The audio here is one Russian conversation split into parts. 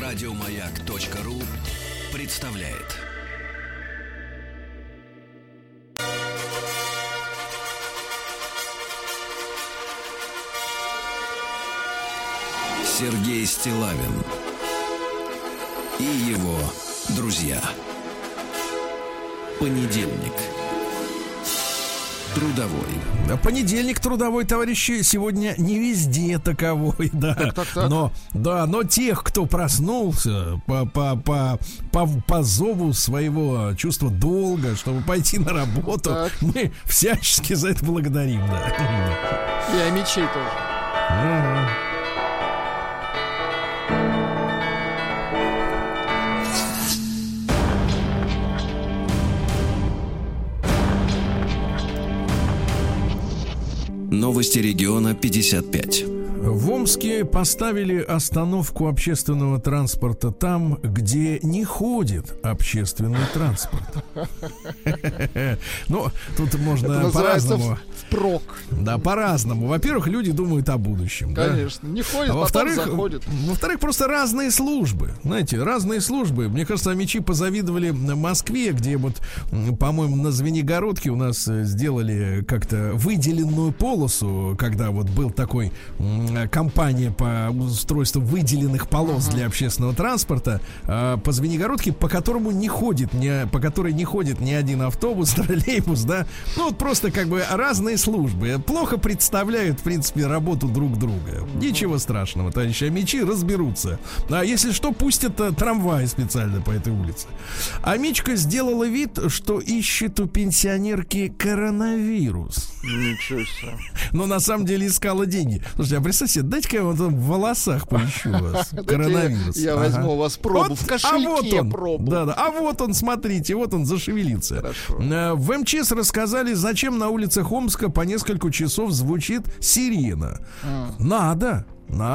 Радиомаяк.ру представляет. Сергей Стиллавин и его друзья. Понедельник. Трудовой. Понедельник трудовой, товарищи, сегодня не везде таковой, да. Так. Но тех, кто проснулся по зову своего чувства долга, чтобы пойти на работу, так. Мы всячески за это благодарим, да. И о мечей тоже. Новости региона 55. В Омске поставили остановку общественного транспорта там, где не ходит общественный транспорт. Ну, тут можно по-разному. Впрок. Да, по-разному. Во-первых, люди думают о будущем. Конечно. Не ходит, а потом заходит. Во-вторых, просто разные службы. Знаете, разные службы. Мне кажется, амичи позавидовали Москве, где вот, по-моему, на Звенигородке у нас сделали как-то выделенную полосу, когда вот был такой компания по устройству выделенных полос для общественного транспорта по Звенигородке, по которой не ходит ни один автобус, троллейбус, да. Ну вот просто как бы разные службы. Плохо представляют, в принципе, работу друг друга. Ничего страшного, товарищи амичи разберутся. А если что, пустят трамвай специально по этой улице. Амичка сделала вид, что ищет у пенсионерки коронавирус. Ничего себе. Но на самом деле искала деньги. Слушайте, а представьте, дайте-ка я вот в волосах поищу вас коронавирус. Я возьму у вас пробу в кошельке. Пробу. Да. А вот он, смотрите, вот он зашевелился. Хорошо. В МЧС рассказали, зачем на улицах Омска по несколько часов звучит сирена. Надо.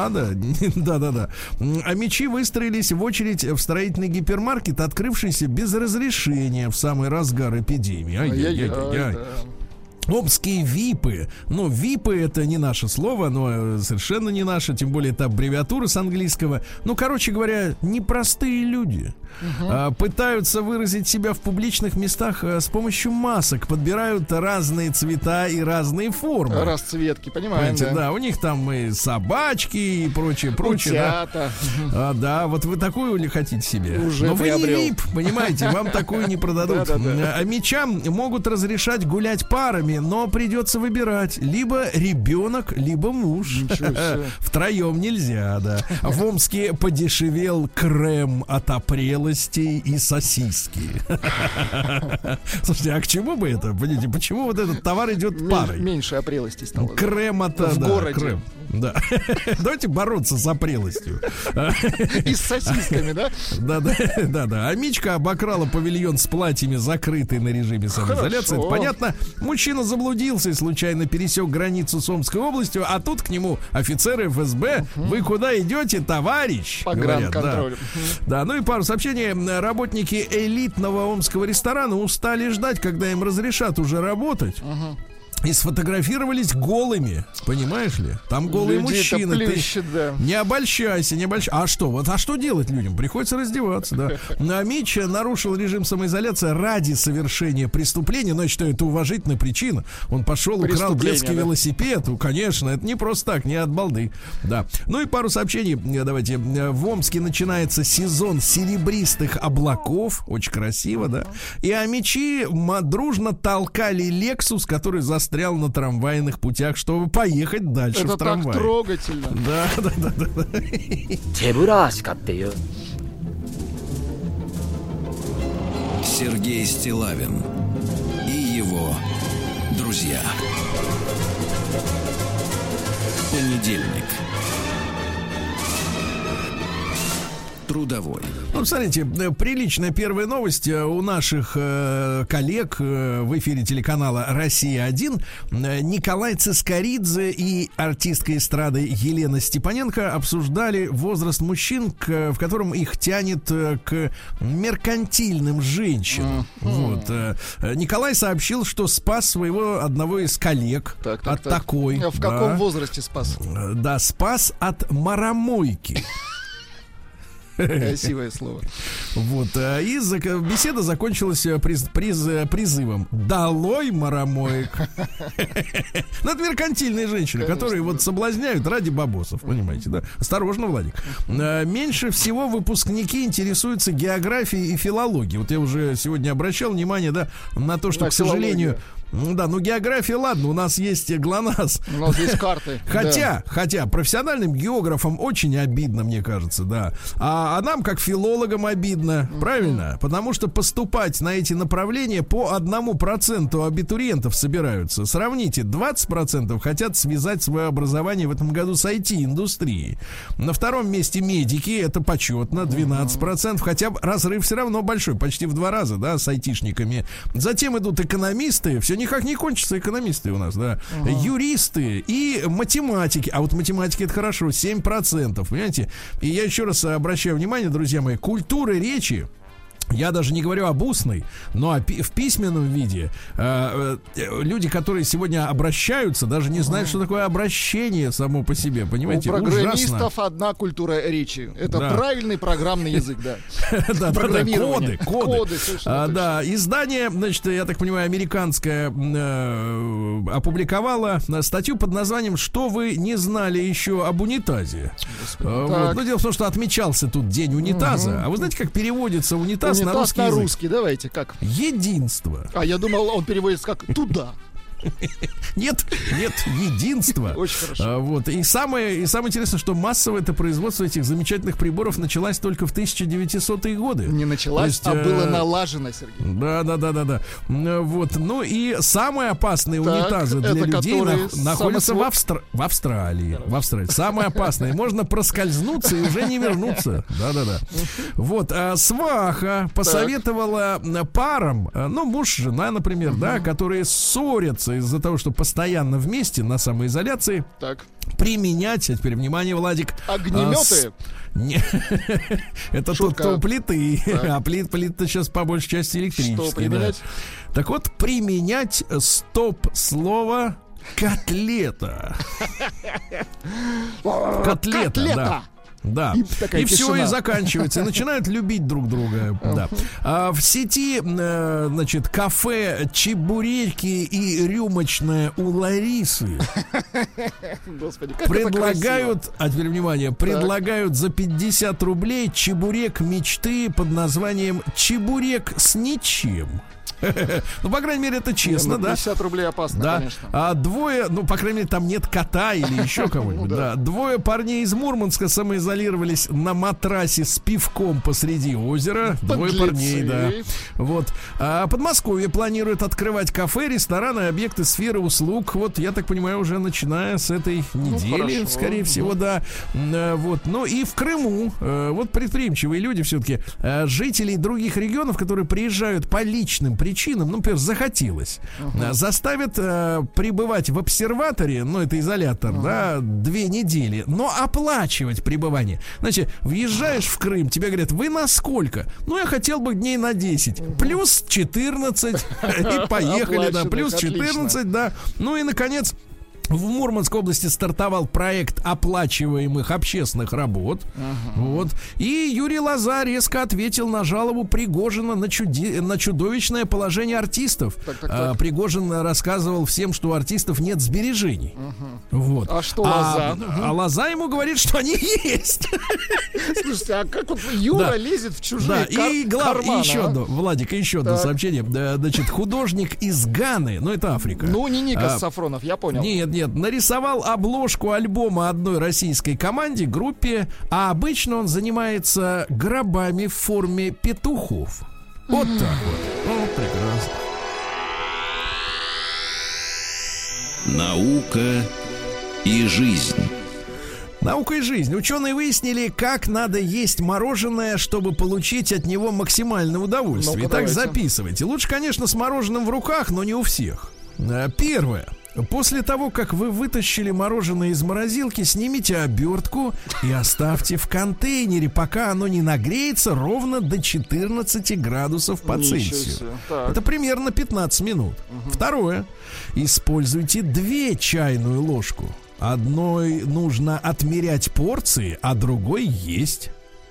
Да. Амичи выстроились в очередь в строительный гипермаркет, открывшийся без разрешения в самый разгар эпидемии. Ай-яй-яй-яй. Омские ВИПы. Ну, ВИПы — это не наше слово, но совершенно не наше, тем более это аббревиатура с английского. Ну, короче говоря, непростые люди. Пытаются выразить себя в публичных местах с помощью масок, подбирают разные цвета и разные формы. Расцветки, понимаем, да. У них там и собачки и прочее. Утята. Да. Да, вот вы такую ли хотите себе? Уже но вы приобрел. не ВИП, понимаете, вам такую не продадут. Амичам могут разрешать гулять парами, но придется выбирать либо ребенок, либо муж. Втроем нельзя, да. В Омске подешевел крем от опрелости и сосиски. Слушайте, а к чему бы это? Понимаете, почему вот этот товар идет парой? Меньше опрелости стало. Крем от... В городе. Крем. Да. Давайте бороться с опрелостью. И с сосисками, да? Да. Амичка обокрала павильон с платьями, закрытый на режиме самоизоляции. Это понятно. Мужчина заблудился и случайно пересек границу с Омской областью, а тут к нему офицеры ФСБ. Вы куда идете, товарищ? Погранконтроль. Да, ну и пару сообщений. Работники элитного омского ресторана устали ждать, когда им разрешат уже работать. И сфотографировались голыми, понимаешь ли? Там голые мужчины. Плющит, да. Не обольщайся. А что? Вот, а что делать людям? Приходится раздеваться, да. Амич нарушил режим самоизоляции ради совершения преступления, но я считаю, это уважительная причина. Он пошел, украл детский велосипед. Ну, конечно, это не просто так, не от балды. Да. Ну и пару сообщений. Давайте. В Омске начинается сезон серебристых облаков. Очень красиво, да. И амичи дружно толкали Лексус, который застрял на трамвайных путях, чтобы поехать дальше это в трамвае. Так трогательно. Да. Сергей Стиллавин и его друзья. Понедельник. Трудовой. Ну, смотрите, приличная первая новость у наших коллег в эфире телеканала «Россия-1». Николай Цискоридзе и артистка эстрады Елена Степаненко обсуждали возраст мужчин, в котором их тянет к меркантильным женщинам. Вот. Николай сообщил, что спас своего одного из коллег от такой. В каком возрасте спас? Да, спас от маромойки. Красивое слово. Вот. И беседа закончилась призывом: долой марамоек. Ну, это меркантильные женщины, которые вот соблазняют ради бабосов, понимаете, да? Осторожно, Владик. Меньше всего выпускники интересуются географией и филологией. Вот я уже сегодня обращал внимание, да, на то, что, к сожалению... Да, ну география, ладно, у нас есть ГЛОНАСС. У нас есть карты. Хотя профессиональным географам очень обидно, мне кажется, да. А нам, как филологам, обидно, правильно? Потому что поступать на эти направления по 1% абитуриентов собираются. Сравните, 20% хотят связать свое образование в этом году с IT-индустрией. На втором месте медики, это почетно, 12%, хотя разрыв все равно большой, почти в 2 раза, да, с айтишниками. Затем идут экономисты, все никак не кончатся экономисты у нас, да. Юристы и математики. А вот математики — это хорошо, 7%, понимаете? И я еще раз обращаю внимание, друзья мои, культура речи, я даже не говорю об устной, но в письменном виде люди, которые сегодня обращаются, даже не знают, что такое обращение само по себе, понимаете? У программистов одна культура речи. Это правильный программный язык, да. Да, программирование. Коды. Да, издание, значит, я так понимаю, американское опубликовало статью под названием «Что вы не знали еще об унитазе». Вот. Но дело в том, что отмечался тут день унитаза. А вы знаете, как переводится унитаз на русский язык? Русский, давайте, как? Единство. А я думал, он переводится как «туда». Нет, единство. Очень хорошо. Вот. И самое интересное, что массовое это производство этих замечательных приборов началось только в 1900-е годы. Не началось, а было налажено, Сергей. Да. Вот. Ну и самые опасные унитазы для людей находятся в Австралии. Самые опасные. Можно проскользнуться и уже не вернуться. Да. Вот. Сваха посоветовала парам, ну, муж, жена, например, да, которые ссорятся из-за того, что постоянно вместе на самоизоляции, применять, а теперь внимание, Владик, огнеметы. Это то плиты, а плиты сейчас по большей части электрические. Что применять? Так вот, применять стоп-слово котлета. Котлета. Да. И все, и заканчивается. И начинают любить друг друга. Да. В сети, значит, кафе «Чебуреки» и «Рюмочная» у Ларисы предлагают, а теперь внимание, предлагают за 50 рублей чебурек мечты под названием «Чебурек с ничем». Ну, по крайней мере, это честно, да? 50 рублей опасно, да. Конечно. А двое, ну, по крайней мере, там нет кота или еще кого-нибудь. Да. Двое парней из Мурманска самоизолировались на матрасе с пивком посреди озера. Двое парней, да. Вот. А Подмосковье планирует открывать кафе, рестораны, объекты сферы услуг. Вот, я так понимаю, уже начиная с этой недели, скорее всего, да. Вот. Ну и в Крыму, вот предприимчивые люди все-таки, жителей других регионов, которые приезжают по личным причинам, ну, например, захотелось, заставят пребывать в обсерваторе, ну, это изолятор, да, 2 недели, но оплачивать пребывание. Значит, въезжаешь в Крым, тебе говорят, вы на сколько? Ну, я хотел бы дней на 10. Плюс 14. И поехали, да, плюс 14, да. Ну и, наконец, в Мурманской области стартовал проект оплачиваемых общественных работ. Вот. И Юрий Лоза резко ответил на жалобу Пригожина на чудовищное положение артистов. Так. Пригожин рассказывал всем, что у артистов нет сбережений. Вот. А что Лоза? А Лоза ему говорит, что они есть. Слушайте, а как вот Юра лезет в чужие карманы? И еще одно, Владик, еще одно сообщение. Значит, художник из Ганы, ну это Африка. Ну, не Никос Сафронов, я понял. Нет, нарисовал обложку альбома одной российской команде, группе, а обычно он занимается гробами в форме петухов. Вот так вот. Ну, прекрасно. Наука и жизнь. Наука и жизнь. Ученые выяснили, как надо есть мороженое, чтобы получить от него максимальное удовольствие. Ну-ка, Итак, давайте. записывайте. Лучше, конечно, с мороженым в руках, но не у всех. Первое. После того, как вы вытащили мороженое из морозилки, снимите обертку и оставьте в контейнере, пока оно не нагреется ровно до 14 градусов по Цельсию. Это примерно 15 минут. Второе. Используйте 2 чайную ложку. Одной нужно отмерять порции, а другой есть.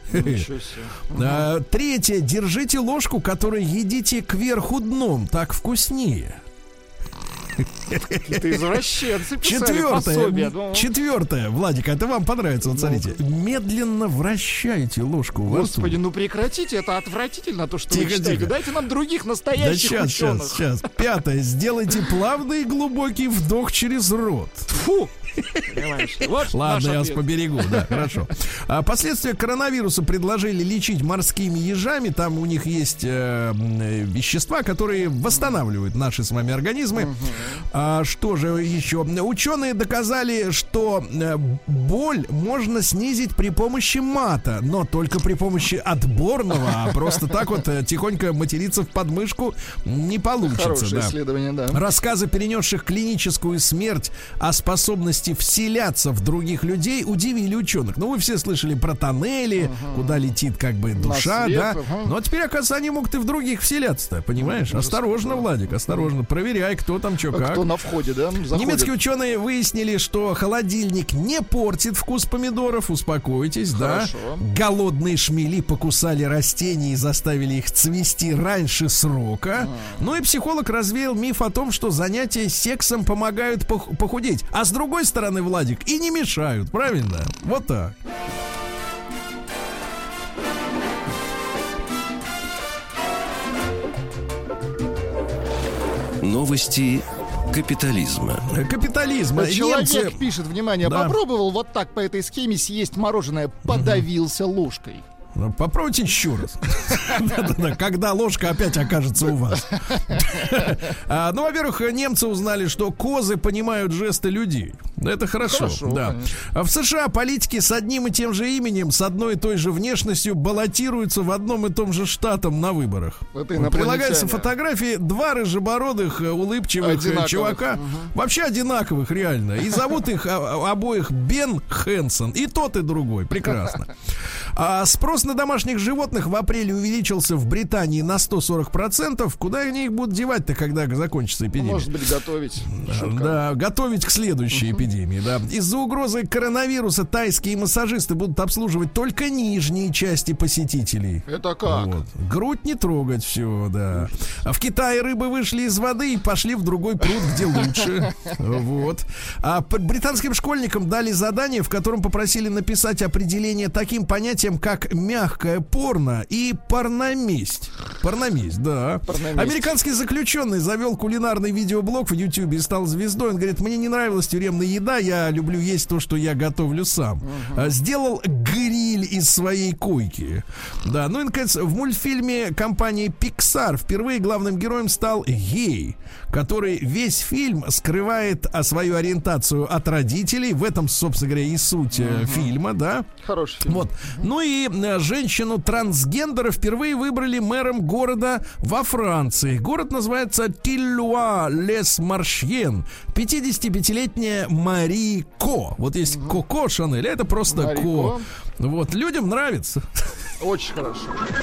Третье. Держите ложку, которой едите кверху дном. Так вкуснее. Какие-то извращенцы писали пособие. Четвертое, Владик, это вам понравится, вот смотрите. Медленно вращайте ложку во рту. Господи, ну прекратите, это отвратительно, то, что вы читаете. Дайте нам других настоящих ученых. Сейчас. Пятое, сделайте плавный и глубокий вдох через рот. Фу! Вот ладно, я вас поберегу, да, хорошо. Последствия коронавируса предложили лечить морскими ежами. Там у них есть вещества, которые восстанавливают наши с вами организмы. Что же еще? Ученые доказали, что боль можно снизить при помощи мата, но только при помощи отборного, а просто так вот тихонько материться в подмышку не получится. Хорошее исследование, да. Рассказы перенесших клиническую смерть о способности вселяться в других людей удивили ученых. Ну, вы все слышали про тоннели, куда летит как бы душа, свет, да? Ну, а теперь, оказывается, они могут и в других вселяться-то, понимаешь? Осторожно, Владик, осторожно. Проверяй, кто там что как. Кто на входе, да? Заходит. Немецкие ученые выяснили, что холодильник не портит вкус помидоров. Успокойтесь, хорошо. Да? Голодные шмели покусали растения и заставили их цвести раньше срока. Ну и психолог развеял миф о том, что занятия сексом помогают похудеть. А с другой стороны, Владик, и не мешают, правильно? Вот так. Новости капитализма. Человек пишет, внимание, да. Попробовал вот так по этой схеме съесть мороженое, подавился ложкой. Попробуйте еще раз. Когда ложка опять окажется у вас. Ну, во-первых, немцы узнали, что козы понимают жесты людей. Это хорошо, да. В США политики с одним и тем же именем, с одной и той же внешностью баллотируются в одном и том же штатом на выборах. Прилагаются фотографии два рыжебородых, улыбчивых чувака. Вообще одинаковых, реально. И зовут их обоих Бен Хэнсон. И тот, и другой. Прекрасно. Спрос на домашних животных в апреле увеличился в Британии на 140%. Куда они их будут девать-то, когда закончится эпидемия? Может быть, готовить. Да, готовить к следующей эпидемии, да. Из-за угрозы коронавируса тайские массажисты будут обслуживать только нижние части посетителей. Это как? Вот. Грудь не трогать, все, да. А в Китае рыбы вышли из воды и пошли в другой пруд, где лучше. Вот. А британским школьникам дали задание, в котором попросили написать определение таким понятием, как мягкое порно и порноместь. Порноместь, да. Порноместь. Американский заключенный завел кулинарный видеоблог в Ютьюбе и стал звездой. Он говорит, мне не нравилась тюремная еда, я люблю есть то, что я готовлю сам. Сделал гриль из своей койки. Да, ну и, наконец, в мультфильме компании Pixar впервые главным героем стал гей, который весь фильм скрывает свою ориентацию от родителей. В этом, собственно говоря, и суть фильма, да. Хороший фильм. Вот. Ну и женщину-трансгендера впервые выбрали мэром города во Франции. Город называется Тиллуа-лес-Маршьен. 55-летняя Мари Ко. Вот есть Коко Шанель, это просто Мари Ко. Вот, людям нравится. Очень хорошо.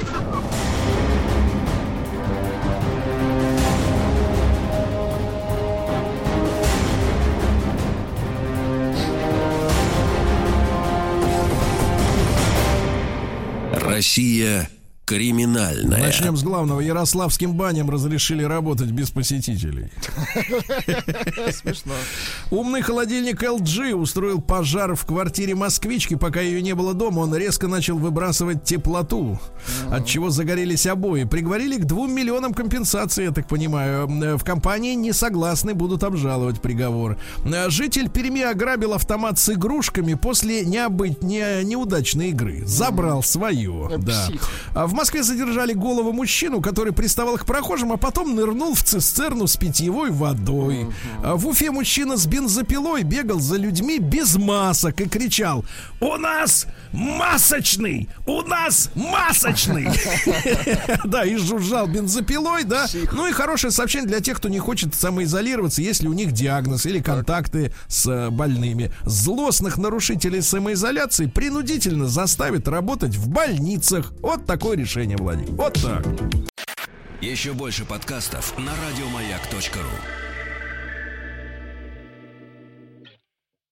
Россия криминальная. Начнем с главного. Ярославским баням разрешили работать без посетителей. Смешно. Умный холодильник LG устроил пожар в квартире москвички. Пока ее не было дома, он резко начал выбрасывать теплоту, от чего загорелись обои. Приговорили к 2 миллионам компенсации, я так понимаю. В компании не согласны, будут обжаловать приговор. Житель Перми ограбил автомат с игрушками после неудачной игры. Забрал свое. Да. В Москве задержали голову мужчину, который приставал к прохожим, а потом нырнул в цистерну с питьевой водой. В Уфе мужчина с бензопилой бегал за людьми без масок и кричал: «У нас масочный! У нас масочный!» Да, и жужжал бензопилой, да. Ну и хорошее сообщение для тех, кто не хочет самоизолироваться, если у них диагноз или контакты с больными. Злостных нарушителей самоизоляции принудительно заставят работать в больницах. Вот такое решение, Владимир. Вот так. Еще больше подкастов на радиомаяк.ру.